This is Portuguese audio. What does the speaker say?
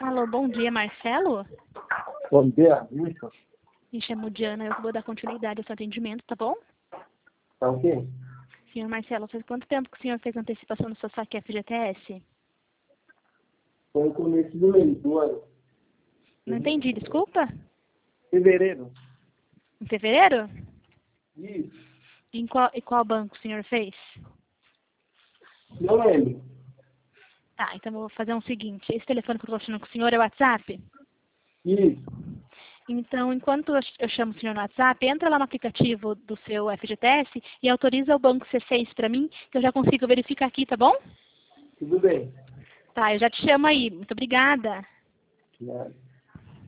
Alô, bom dia, Marcelo? Bom dia, isso. Me chamo Diana, eu vou dar continuidade ao seu atendimento, tá bom? Tá ok? Senhor Marcelo, faz quanto tempo que o senhor fez antecipação no seu saque FGTS? Foi no começo do mês, do ano. Não entendi, desculpa? Fevereiro. Em fevereiro? Isso. E qual banco o senhor fez? Não lembro. Tá, então eu vou fazer o seguinte. Esse telefone que eu tô falando com o senhor é o WhatsApp? Isso. Então, enquanto eu chamo o senhor no WhatsApp, entra lá no aplicativo do seu FGTS e autoriza o banco C6 para mim, que eu já consigo verificar aqui, tá bom? Tudo bem. Tá, eu já te chamo aí. Muito obrigada. Nada.